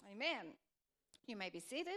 Amen. You may be seated.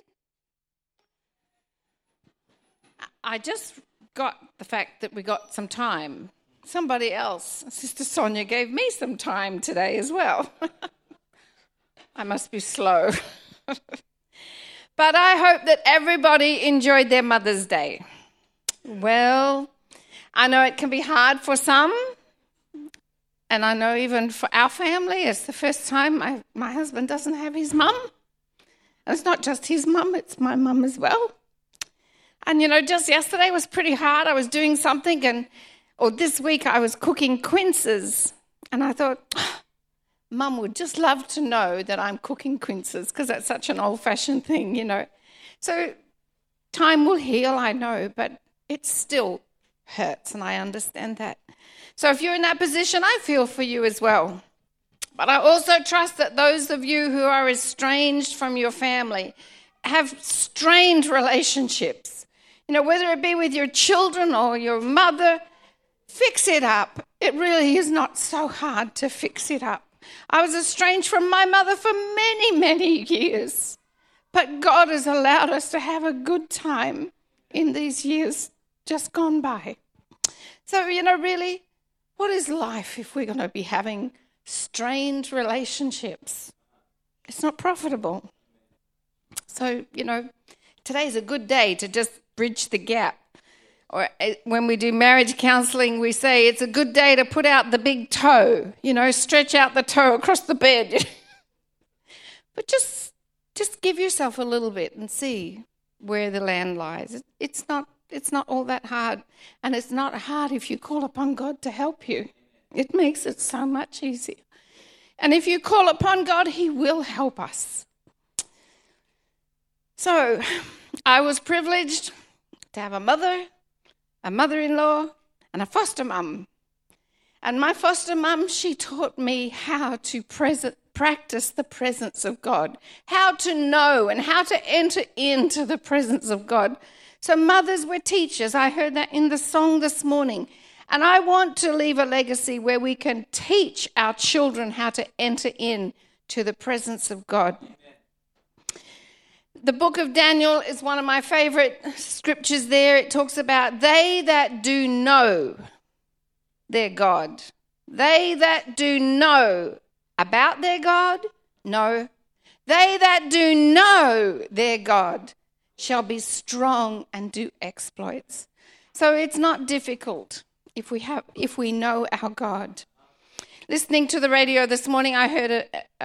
I just got the fact that we got some time. Somebody else, Sister Sonia, gave me some time today as well. I must be slow. But I hope that everybody enjoyed their Mother's Day. Well, I know it can be hard for some, and I know even for our family, it's the first time my husband doesn't have his mum. And it's not just his mum, it's my mum as well. And, just yesterday was pretty hard. I was doing something, or this week I was cooking quinces, and I thought, Mum would just love to know that I'm cooking quinces because that's such an old-fashioned thing, So time will heal, I know, but it still hurts, and I understand that. So if you're in that position, I feel for you as well. But I also trust that those of you who are estranged from your family have strained relationships. Whether it be with your children or your mother, fix it up. It really is not so hard to fix it up. I was estranged from my mother for many, many years. But God has allowed us to have a good time in these years just gone by. So, really, what is life if we're going to be having strained relationships? It's not profitable. So, today's a good day to just bridge the gap. Or when we do marriage counselling, we say it's a good day to put out the big toe, stretch out the toe across the bed. But just give yourself a little bit and see where the land lies. It's not all that hard. And it's not hard if you call upon God to help you. It makes it so much easier. And if you call upon God, he will help us. So I was privileged to have a mother-in-law, and a foster mum. And my foster mum, she taught me how to practice the presence of God, how to know and how to enter into the presence of God. So mothers were teachers. I heard that in the song this morning. And I want to leave a legacy where we can teach our children how to enter into the presence of God. The book of Daniel is one of my favorite scriptures there. It talks about they that do know their God. They that do know about their God, no. They that do know their God shall be strong and do exploits. So it's not difficult if we know our God. Listening to the radio this morning, I heard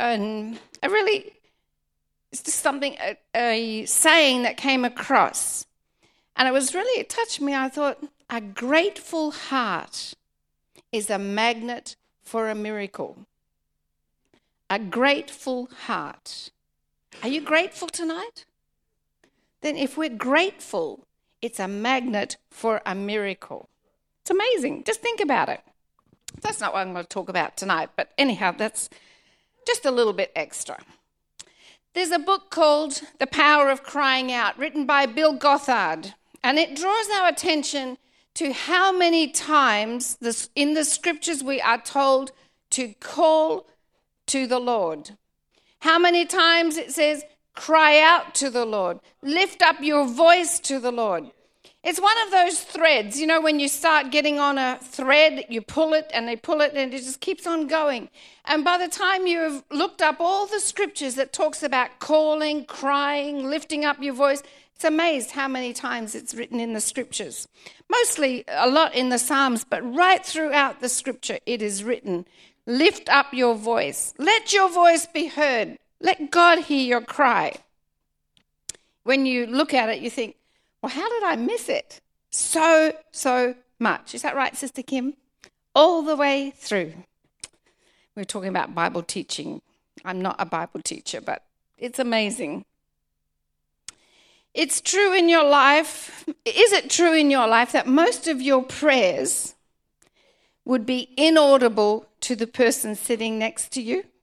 it's just something, a saying that came across. And it touched me. I thought, a grateful heart is a magnet for a miracle. A grateful heart. Are you grateful tonight? Then if we're grateful, it's a magnet for a miracle. It's amazing. Just think about it. That's not what I'm going to talk about tonight. But anyhow, that's just a little bit extra. There's a book called The Power of Crying Out, written by Bill Gothard, and it draws our attention to how many times in the scriptures we are told to call to the Lord. How many times it says, cry out to the Lord, lift up your voice to the Lord. It's one of those threads, when you start getting on a thread, you pull it and they pull it and it just keeps on going. And by the time you've looked up all the scriptures that talks about calling, crying, lifting up your voice, it's amazed how many times it's written in the scriptures. Mostly a lot in the Psalms, but right throughout the scripture it is written, lift up your voice. Let your voice be heard. Let God hear your cry. When you look at it, you think, well, how did I miss it? So much. Is that right, Sister Kim? All the way through. We're talking about Bible teaching. I'm not a Bible teacher, but it's amazing. It's true in your life. Is it true in your life that most of your prayers would be inaudible to the person sitting next to you?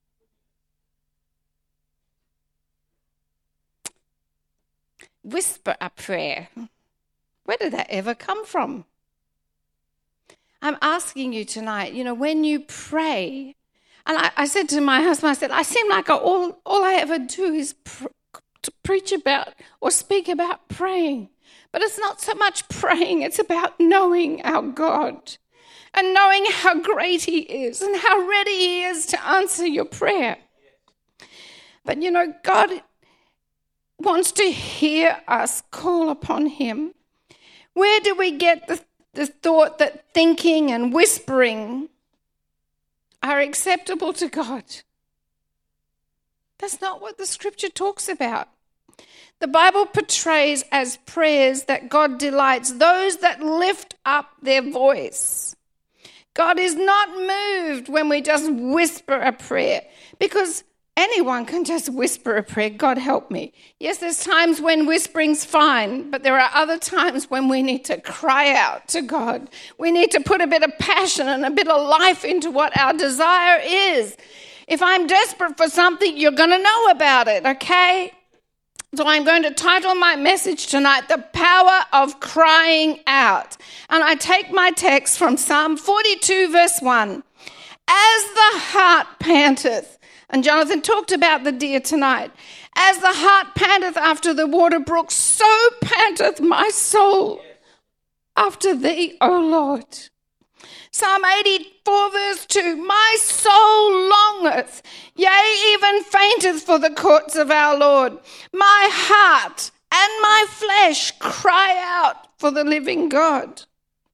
Whisper a prayer. Where did that ever come from? I'm asking you tonight, when you pray, And I said to my husband, I said, I seem like all I ever do is to preach about or speak about praying. But it's not so much praying, it's about knowing our God and knowing how great he is and how ready he is to answer your prayer. But you know, God wants to hear us call upon him. Where do we get the thought that thinking and whispering are acceptable to God? That's not what the scripture talks about. The Bible portrays as prayers that God delights those that lift up their voice. God is not moved when we just whisper a prayer, because anyone can just whisper a prayer, God help me. Yes, there's times when whispering's fine, but there are other times when we need to cry out to God. We need to put a bit of passion and a bit of life into what our desire is. If I'm desperate for something, you're going to know about it, okay? So I'm going to title my message tonight, The Power of Crying Out. And I take my text from Psalm 42, verse 1. As the hart panteth, and Jonathan talked about the deer tonight. As the hart panteth after the water brook, so panteth my soul after thee, O Lord. Psalm 84, verse 2. My soul longeth, yea, even fainteth for the courts of our Lord. My heart and my flesh cry out for the living God.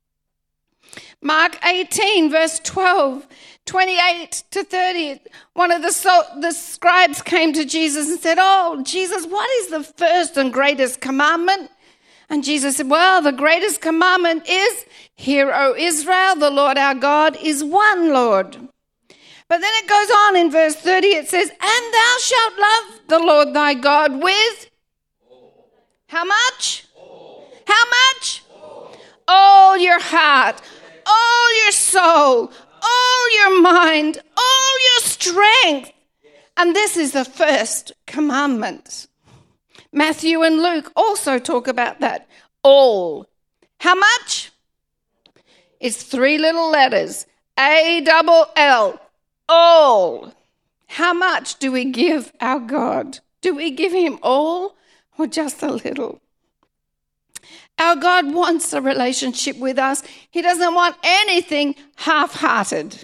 Mark 18, verse 12. 28 to 30, one of the scribes came to Jesus and said, oh, Jesus, what is the first and greatest commandment? And Jesus said, well, the greatest commandment is, hear, O Israel, the Lord our God is one Lord. But then it goes on in verse 30, it says, and thou shalt love the Lord thy God with how much? How much? All your heart, all your soul, all your mind, all your strength. And this is the first commandment. Matthew and Luke also talk about that. All. How much? It's 3 little letters. A-double-L. All. How much do we give our God? Do we give him all or just a little? Our God wants a relationship with us. He doesn't want anything half-hearted.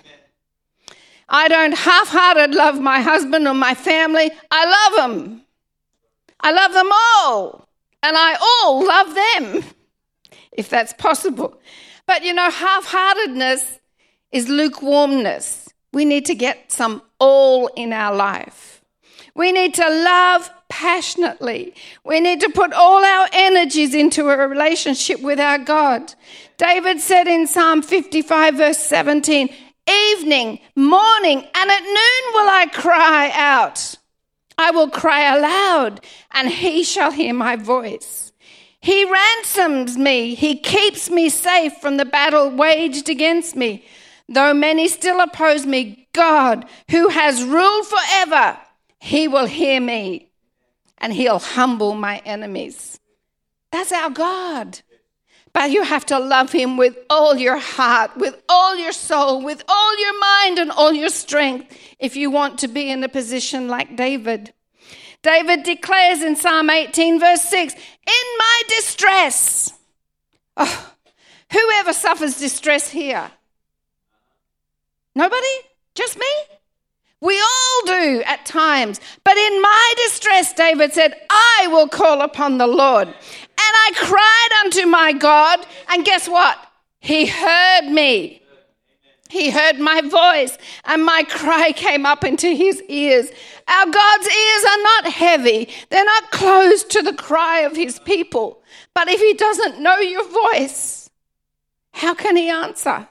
I don't half-hearted love my husband or my family. I love them. I love them all. And I all love them, if that's possible. But you know, half-heartedness is lukewarmness. We need to get some all in our life. We need to love passionately. We need to put all our energies into a relationship with our God. David said in Psalm 55, verse 17, evening, morning, and at noon will I cry out. I will cry aloud, and he shall hear my voice. He ransoms me. He keeps me safe from the battle waged against me. Though many still oppose me, God, who has ruled forever, he will hear me, and he'll humble my enemies. That's our God. But you have to love him with all your heart, with all your soul, with all your mind and all your strength if you want to be in a position like David. David declares in Psalm 18, verse 6, in my distress. Oh, whoever suffers distress here? Nobody? Just me? We all do at times. But in my distress, David said, I will call upon the Lord. And I cried unto my God, and guess what? He heard me. He heard my voice, and my cry came up into his ears. Our God's ears are not heavy. They're not closed to the cry of his people. But if he doesn't know your voice, how can he answer?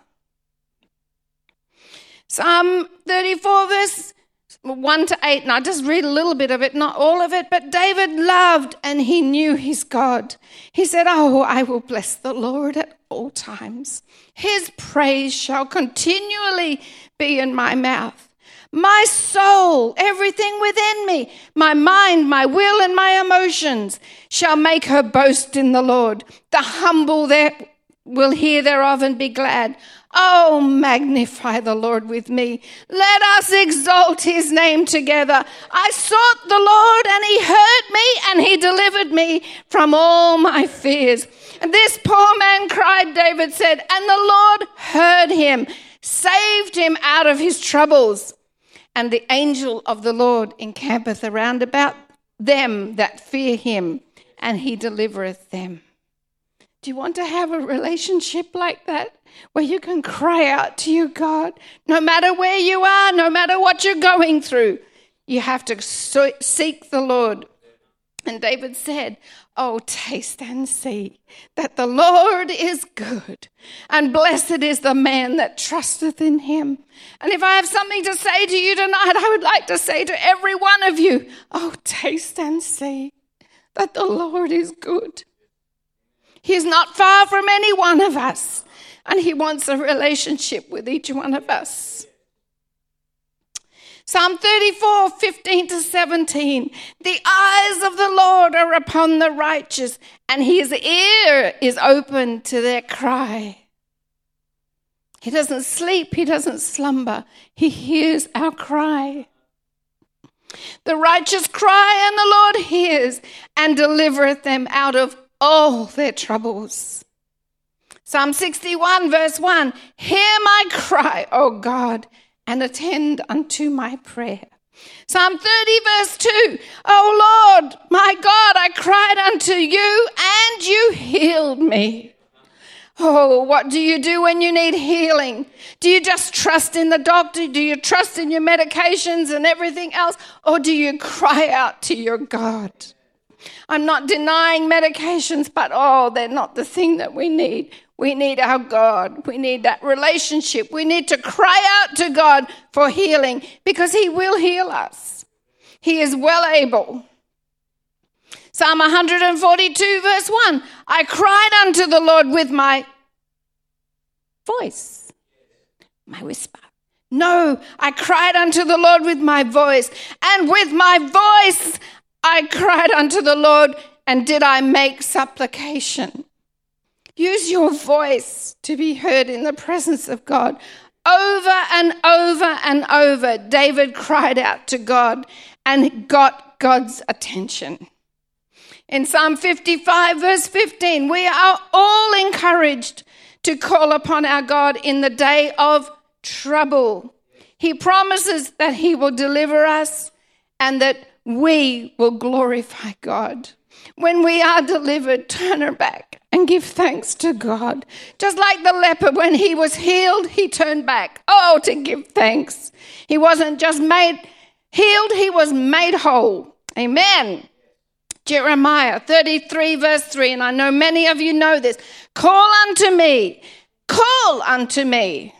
Psalm 34, verse 1 to 8, and I just read a little bit of it, not all of it, but David loved and he knew his God. He said, oh, I will bless the Lord at all times. His praise shall continually be in my mouth. My soul, everything within me, my mind, my will, and my emotions shall make her boast in the Lord. The humble there will hear thereof and be glad. Oh, magnify the Lord with me. Let us exalt his name together. I sought the Lord, and he heard me, and he delivered me from all my fears. And this poor man cried, David said, and the Lord heard him, saved him out of his troubles. And the angel of the Lord encampeth around about them that fear him, and he delivereth them. Do you want to have a relationship like that, where you can cry out to your God? No matter where you are, no matter what you're going through, you have to seek the Lord. And David said, oh, taste and see that the Lord is good, and blessed is the man that trusteth in him. And if I have something to say to you tonight, I would like to say to every one of you, oh, taste and see that the Lord is good. He is not far from any one of us, and he wants a relationship with each one of us. Psalm 34, 15 to 17. The eyes of the Lord are upon the righteous, and his ear is open to their cry. He doesn't sleep, he doesn't slumber. He hears our cry. The righteous cry, and the Lord hears, and delivereth them out of all their troubles. Psalm 61, verse 1. Hear my cry, O God, and attend unto my prayer. Psalm 30, verse 2. O Lord, my God, I cried unto you, and you healed me. Oh, what do you do when you need healing? Do you just trust in the doctor? Do you trust in your medications and everything else? Or do you cry out to your God? I'm not denying medications, but they're not the thing that we need. We need our God. We need that relationship. We need to cry out to God for healing, because he will heal us. He is well able. Psalm 142, verse 1. I cried unto the Lord with my voice, my whisper. No, I cried unto the Lord with my voice, and with my voice I cried unto the Lord, and did I make supplication. Use your voice to be heard in the presence of God. Over and over and over, David cried out to God and got God's attention. In Psalm 55, verse 15, we are all encouraged to call upon our God in the day of trouble. He promises that he will deliver us and that we will glorify God. When we are delivered, turn her back and give thanks to God. Just like the leper, when he was healed, he turned back. Oh, to give thanks. He wasn't just made healed, he was made whole. Amen. Jeremiah 33, verse 3, and I know many of you know this. Call unto me. Call unto me.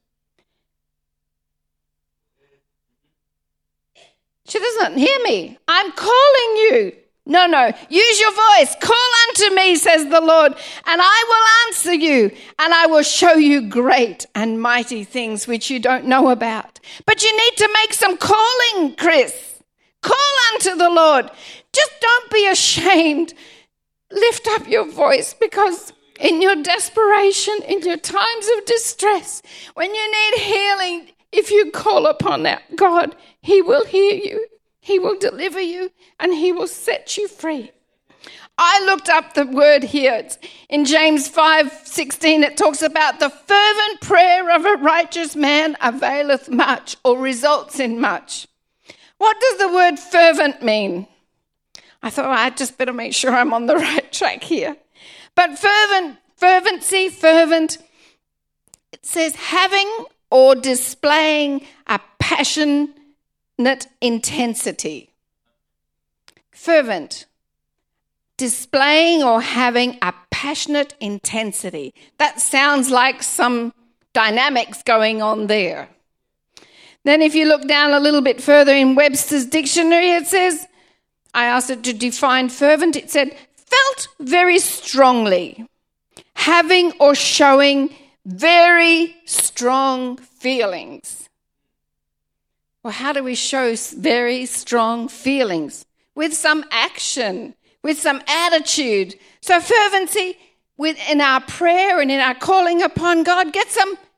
She doesn't hear me. I'm calling you. No. Use your voice. Call unto me, says the Lord, and I will answer you, and I will show you great and mighty things which you don't know about. But you need to make some calling, Chris. Call unto the Lord. Just don't be ashamed. Lift up your voice, because in your desperation, in your times of distress, when you need healing, if you call upon that God, he will hear you, he will deliver you, and he will set you free. I looked up the word here. It's in James 5:16, it talks about the fervent prayer of a righteous man availeth much, or results in much. What does the word fervent mean? I thought I just better make sure I'm on the right track here. But fervency, it says having or displaying a passionate intensity. Fervent. Displaying or having a passionate intensity. That sounds like some dynamics going on there. Then if you look down a little bit further in Webster's dictionary, it says, I asked it to define fervent, it said, felt very strongly, having or showing very strong feelings. Well, how do we show very strong feelings? With some action, with some attitude. So fervency in our prayer and in our calling upon God, get some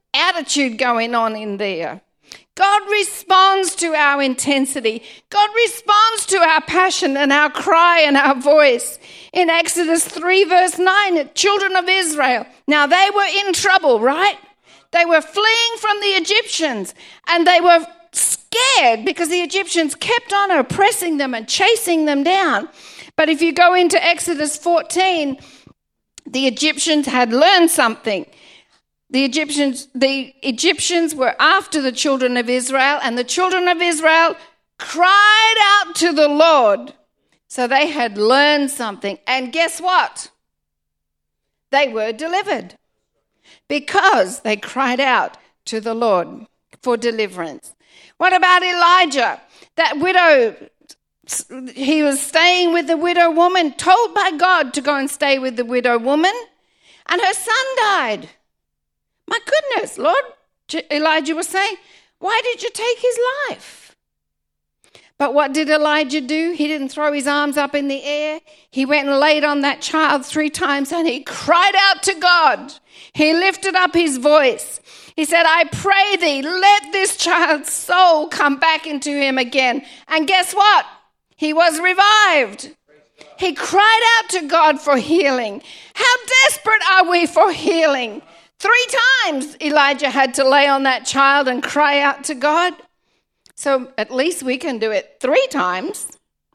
attitude going on in there. God responds to our intensity. God responds to our passion and our cry and our voice. In Exodus 3 verse 9, the children of Israel, now they were in trouble, right? They were fleeing from the Egyptians, and they were scared because the Egyptians kept on oppressing them and chasing them down. But if you go into Exodus 14, the Egyptians had learned something. The Egyptians were after the children of Israel, and the children of Israel cried out to the Lord. So they had learned something. And guess what? They were delivered because they cried out to the Lord for deliverance. What about Elijah? That widow, he was staying with the widow woman, told by God to go and stay with the widow woman, and her son died. My goodness, Lord, Elijah was saying, why did you take his life? But what did Elijah do? He didn't throw his arms up in the air. He went and laid on that child 3 times, and he cried out to God. He lifted up his voice. He said, I pray thee, let this child's soul come back into him again. And guess what? He was revived. He cried out to God for healing. How desperate are we for healing? 3 times Elijah had to lay on that child and cry out to God. So at least we can do it 3 times.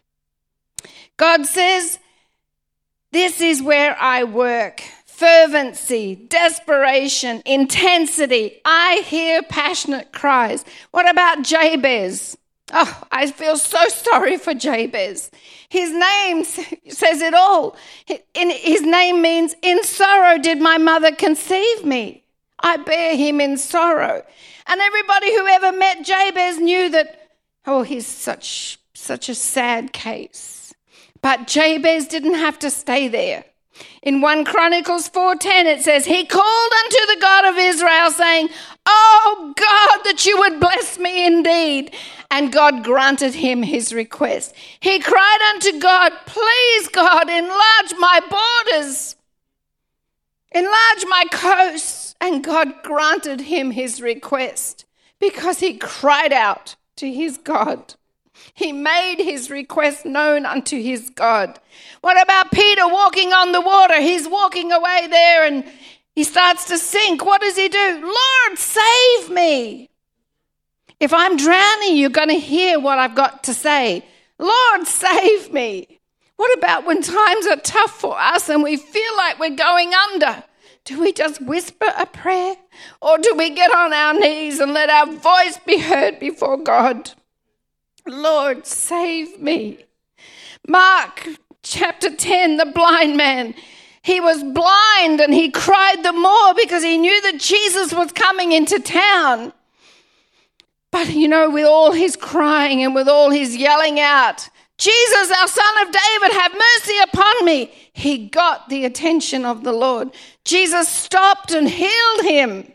God says, this is where I work. Fervency, desperation, intensity. I hear passionate cries. What about Jabez? Oh, I feel so sorry for Jabez. His name says it all. His name means, in sorrow did my mother conceive me. I bear him in sorrow. And everybody who ever met Jabez knew that, oh, he's such a sad case. But Jabez didn't have to stay there. In 1 Chronicles 4:10 it says, he called unto the God of Israel, saying, oh God, that you would bless me indeed. And God granted him his request. He cried unto God, please God, enlarge my borders, enlarge my coasts. And God granted him his request because he cried out to his God. He made his request known unto his God. What about Peter walking on the water? He's walking away there and he starts to sink. What does he do? Lord, save me. If I'm drowning, you're going to hear what I've got to say. Lord, save me. What about when times are tough for us and we feel like we're going under? Do we just whisper a prayer, or do we get on our knees and let our voice be heard before God? Lord, save me. Mark chapter 10, the blind man. He was blind and he cried the more because he knew that Jesus was coming into town. But, with all his crying and with all his yelling out, Jesus, our son of David, have mercy upon me. He got the attention of the Lord. Jesus stopped and healed him.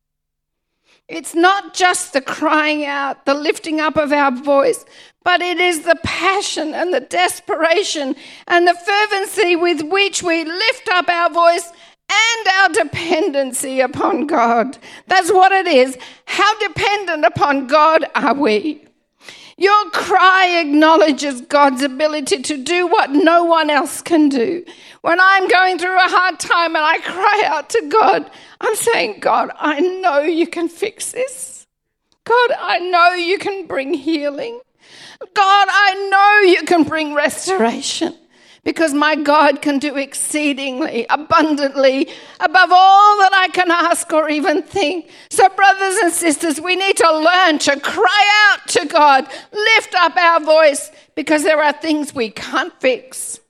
It's not just the crying out, the lifting up of our voice, but it is the passion and the desperation and the fervency with which we lift up our voice and our dependency upon God. That's what it is. How dependent upon God are we? Your cry acknowledges God's ability to do what no one else can do. When I'm going through a hard time and I cry out to God, I'm saying, God, I know you can fix this. God, I know you can bring healing. God, I know you can bring restoration. Because my God can do exceedingly, abundantly, above all that I can ask or even think. So brothers and sisters, we need to learn to cry out to God, lift up our voice, because there are things we can't fix.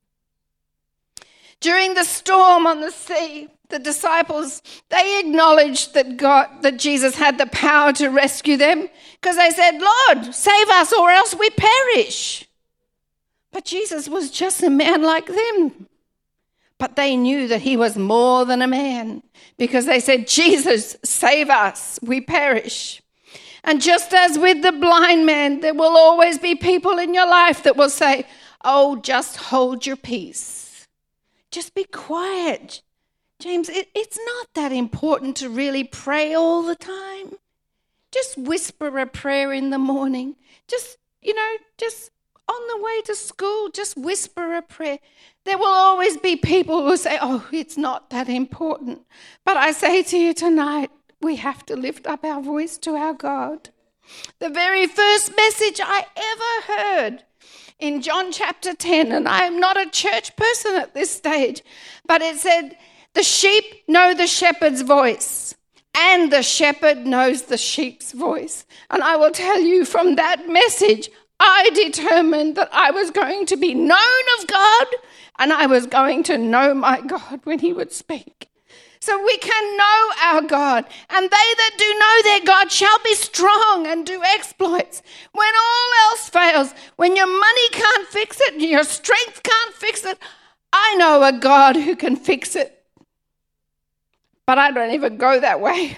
During the storm on the sea, the disciples, they acknowledged that Jesus had the power to rescue them, because they said, Lord, save us or else we perish. But Jesus was just a man like them. But they knew that he was more than a man, because they said, Jesus, save us, we perish. And just as with the blind man, there will always be people in your life that will say, oh, just hold your peace. Just be quiet. James, it's not that important to really pray all the time. Just whisper a prayer in the morning. Just on the way to school, just whisper a prayer. There will always be people who say, oh, it's not that important. But I say to you tonight, we have to lift up our voice to our God. The very first message I ever heard in John chapter 10, and I am not a church person at this stage, but it said, the sheep know the shepherd's voice, and the shepherd knows the sheep's voice. And I will tell you, from that message, I determined that I was going to be known of God, and I was going to know my God when he would speak. So we can know our God, and they that do know their God shall be strong and do exploits. When all else fails, when your money can't fix it, your strength can't fix it, I know a God who can fix it. But I don't even go that way.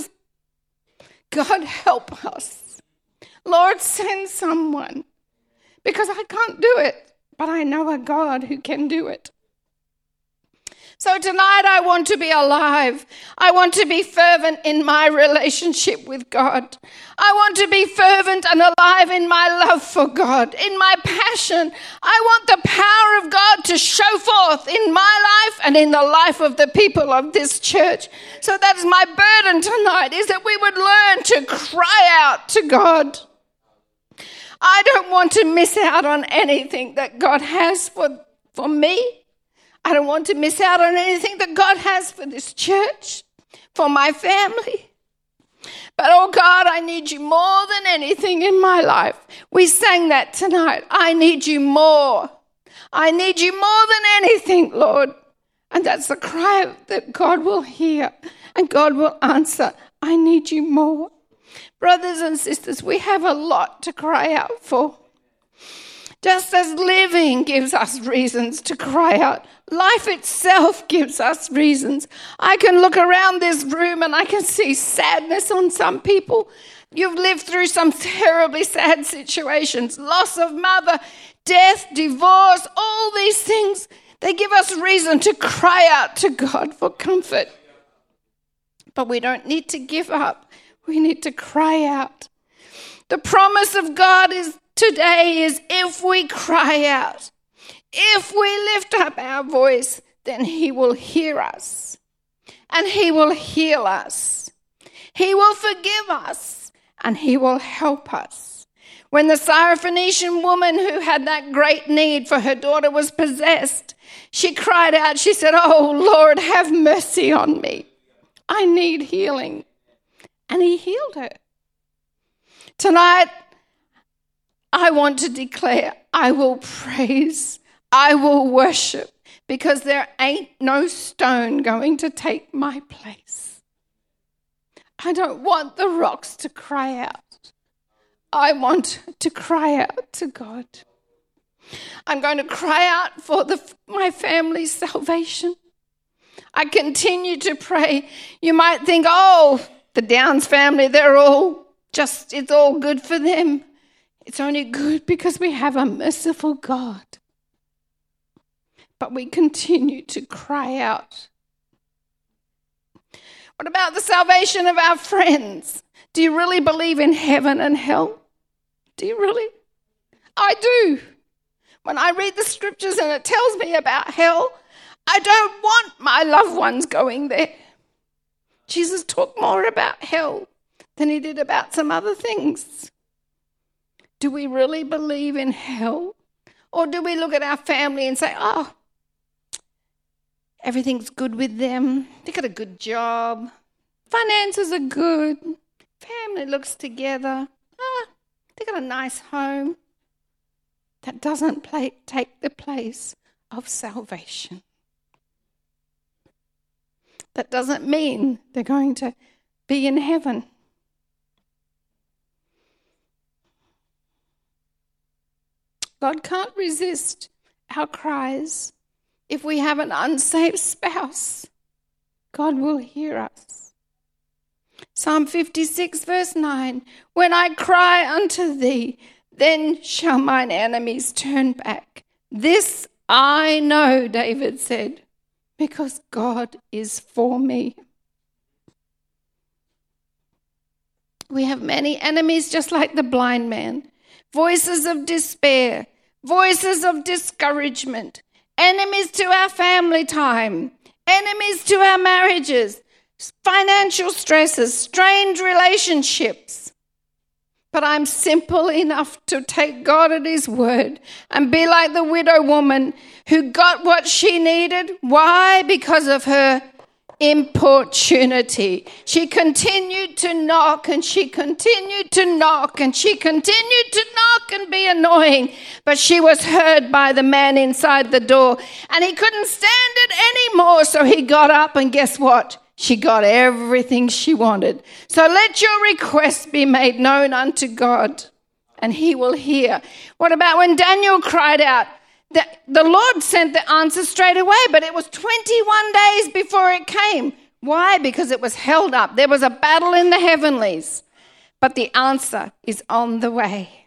God help us. Lord, send someone, because I can't do it, but I know a God who can do it. So tonight I want to be alive. I want to be fervent in my relationship with God. I want to be fervent and alive in my love for God, in my passion. I want the power of God to show forth in my life and in the life of the people of this church. So that is my burden tonight, is that we would learn to cry out to God. I don't want to miss out on anything that God has for me. I don't want to miss out on anything that God has for this church, for my family. But, oh God, I need you more than anything in my life. We sang that tonight. I need you more. I need you more than anything, Lord. And that's the cry that God will hear and God will answer. I need you more. Brothers and sisters, we have a lot to cry out for. Just as living gives us reasons to cry out, life itself gives us reasons. I can look around this room and I can see sadness on some people. You've lived through some terribly sad situations, loss of mother, death, divorce, all these things. They give us reason to cry out to God for comfort. But we don't need to give up. We need to cry out. The promise of God today is if we cry out, if we lift up our voice, then he will hear us and he will heal us. He will forgive us and he will help us. When the Syrophoenician woman who had that great need for her daughter was possessed, she cried out, she said, oh Lord, have mercy on me. I need healing. And he healed her. Tonight, I want to declare, I will praise, I will worship, because there ain't no stone going to take my place. I don't want the rocks to cry out. I want to cry out to God. I'm going to cry out for my family's salvation. I continue to pray. You might think, oh, the Downs family, it's all good for them. It's only good because we have a merciful God. But we continue to cry out. What about the salvation of our friends? Do you really believe in heaven and hell? Do you really? I do. When I read the scriptures and it tells me about hell, I don't want my loved ones going there. Jesus talked more about hell than he did about some other things. Do we really believe in hell? Or do we look at our family and say, oh, everything's good with them. They got a good job. Finances are good. Family looks together. They got a nice home. That doesn't take the place of salvation. That doesn't mean they're going to be in heaven. God can't resist our cries. If we have an unsaved spouse, God will hear us. Psalm 56 verse 9, when I cry unto thee, then shall mine enemies turn back. This I know, David said, because God is for me. We have many enemies, just like the blind man. Voices of despair, voices of discouragement, enemies to our family time, enemies to our marriages, financial stresses, strained relationships. But I'm simple enough to take God at his word and be like the widow woman who got what she needed. Why? Because of her importunity. She continued to knock and she continued to knock and she continued to knock and be annoying. But she was heard by the man inside the door and he couldn't stand it anymore. So he got up and guess what? She got everything she wanted. So let your requests be made known unto God and he will hear. What about when Daniel cried out? The Lord sent the answer straight away, but it was 21 days before it came. Why? Because it was held up. There was a battle in the heavenlies, but the answer is on the way.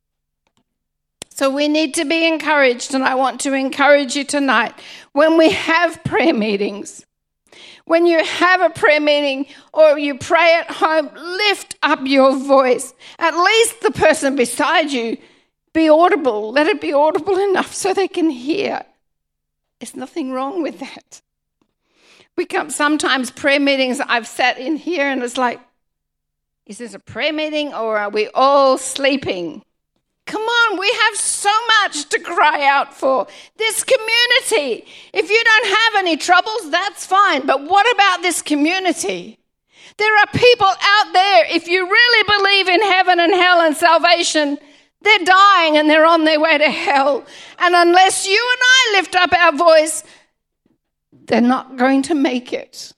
So we need to be encouraged, and I want to encourage you tonight. When we have prayer meetings, when you have a prayer meeting or you pray at home, lift up your voice. At least the person beside you be audible. Let it be audible enough so they can hear. There's nothing wrong with that. We come sometimes prayer meetings, I've sat in here and it's like, is this a prayer meeting or are we all sleeping? Come on, we have so much to cry out for. This community, if you don't have any troubles, that's fine. But what about this community? There are people out there, if you really believe in heaven and hell and salvation, they're dying and they're on their way to hell. And unless you and I lift up our voice, they're not going to make it.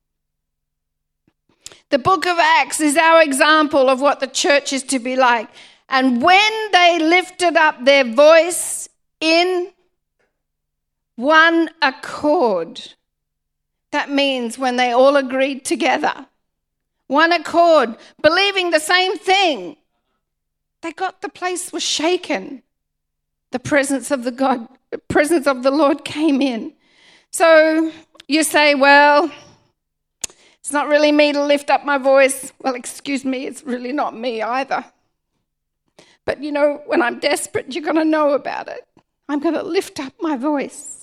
The book of Acts is our example of what the church is to be like. And when they lifted up their voice in one accord, that means when they all agreed together, one accord, believing the same thing, the place was shaken. The presence of the Lord came in. So you say, well, it's not really me to lift up my voice. Well, excuse me, it's really not me either. But you know, when I'm desperate, you're going to know about it. I'm going to lift up my voice.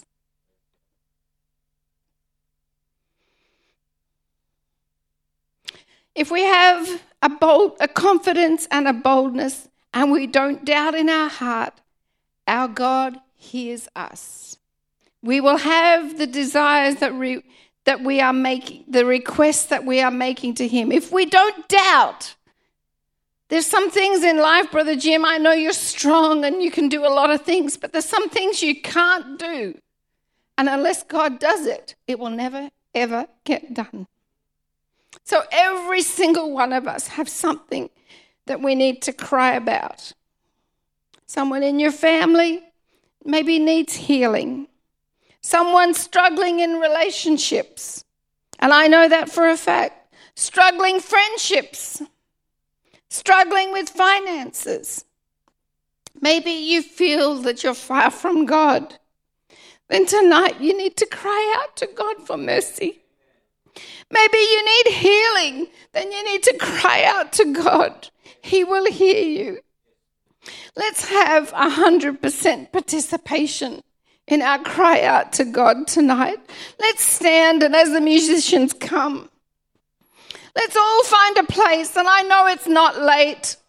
If we have a confidence and a boldness, and we don't doubt in our heart, our God hears us. We will have the desires that we are making, the requests that we are making to him. If we don't doubt, there's some things in life, Brother Jim, I know you're strong and you can do a lot of things, but there's some things you can't do. And unless God does it, it will never, ever get done. So every single one of us have something that we need to cry about. Someone in your family maybe needs healing. Someone struggling in relationships. And I know that for a fact. Struggling friendships. Struggling with finances. Maybe you feel that you're far from God. Then tonight you need to cry out to God for mercy. Maybe you need healing. Then you need to cry out to God. He will hear you. Let's have 100% participation in our cry out to God tonight. Let's stand, and as the musicians come, let's all find a place. And I know it's not late,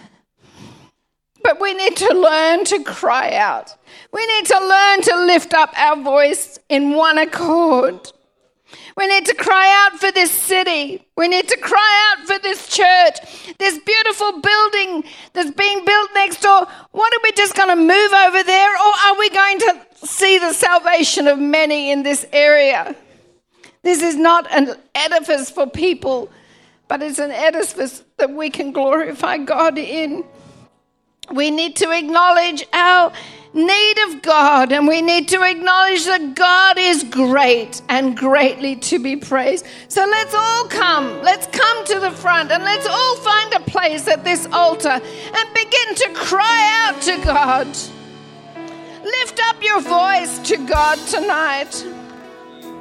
but we need to learn to cry out. We need to learn to lift up our voice in one accord. We need to cry out for this city. We need to cry out for this church. This beautiful building that's being built next door. What, are we just going to move over there, or are we going to see the salvation of many in this area? This is not an edifice for people, but it's an edifice that we can glorify God in. We need to acknowledge our need of God, and we need to acknowledge that God is great and greatly to be praised. So let's all come. Let's come to the front and let's all find a place at this altar and begin to cry out to God. Lift up your voice to God tonight.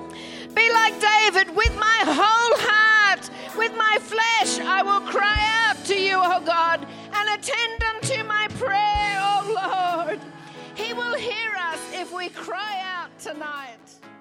be like David, with my whole heart, with my flesh, I will cry out to you, O God, and attend unto my prayer, O Lord. He will hear us if we cry out tonight.